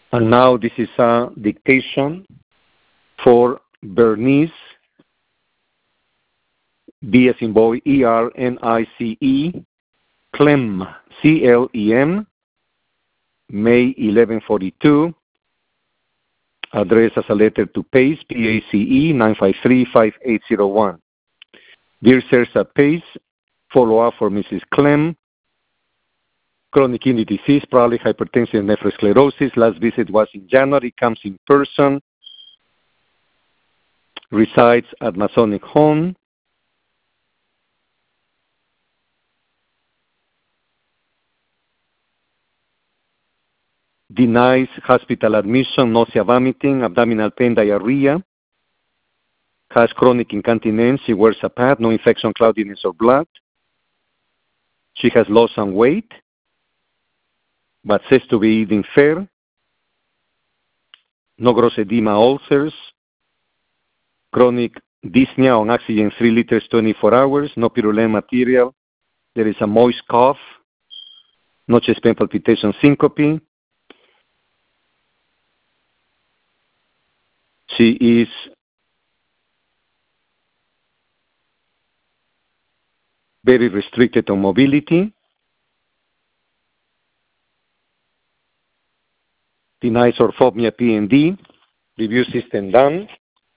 And now this is a dictation for Bernice, B as in boy, E-R-N-I-C-E, Clem, C-L-E-M, May 1142. Address as a letter to PACE, P-A-C-E, 953-5801. Dear Sirs at PACE, follow-up for Mrs. Clem. Chronic kidney disease, probably hypertension and nephrosclerosis. Last visit was in January, comes in person. Resides at Masonic Home. Denies hospital admission, nausea, vomiting, abdominal pain, diarrhea. Has chronic incontinence. She wears a pad, no infection, cloudiness, or blood. She has lost some weight, but says to be eating fair. No gross edema, ulcers. Chronic dyspnea on oxygen 3 liters 24 hours. No purulent material. There is a moist cough. No chest pain, palpitation, syncope. She is very restricted on mobility. Denies orthopnea, P&D. Review system done.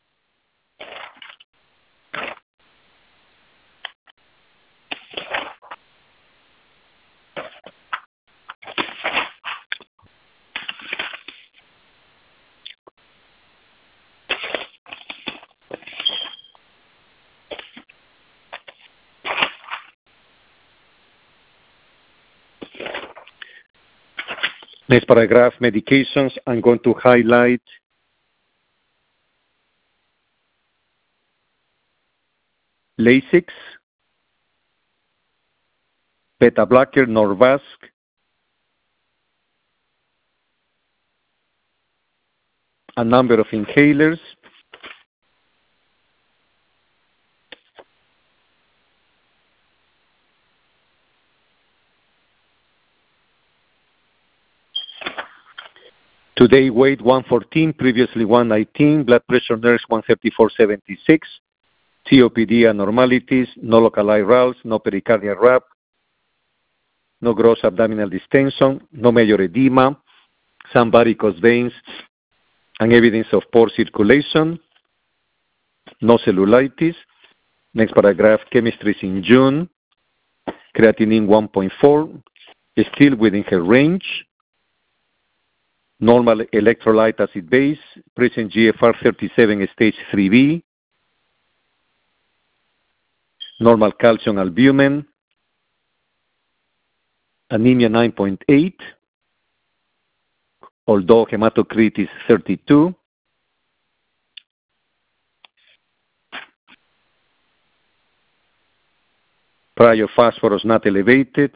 Next paragraph, medications. I'm going to highlight Lasix, beta blocker, Norvasc, a number of inhalers, today weight 114, previously 119, blood pressure nurse 134/76, COPD abnormalities, no local eye rals, no pericardial wrap, no gross abdominal distension, no major edema, some varicose veins, and evidence of poor circulation, no cellulitis. Next paragraph, chemistry is in June, creatinine 1.4, still within her range, normal electrolyte acid base, present GFR 37 stage 3B, normal calcium albumin, anemia 9.8, although hematocrit is 32. Prior phosphorus not elevated.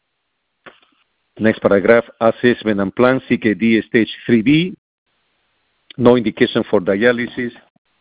Next paragraph, assessment and plan, CKD stage 3B, no indication for dialysis.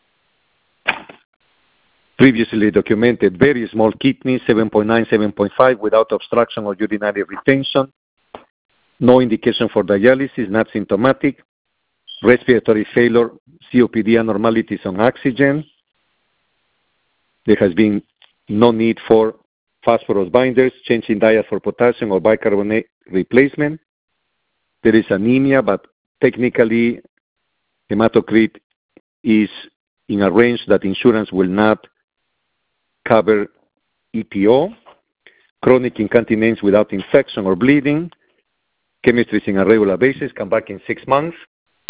Previously documented very small kidney, 7.9, 7.5, without obstruction or urinary retention. No indication for dialysis, not symptomatic. Respiratory failure, COPD abnormalities on oxygen. There has been no need for phosphorus binders, change in diet for potassium or bicarbonate replacement. There is anemia, but technically hematocrit is in a range that insurance will not cover EPO. Chronic incontinence without infection or bleeding. Chemistry is in a regular basis. Come back in 6 months.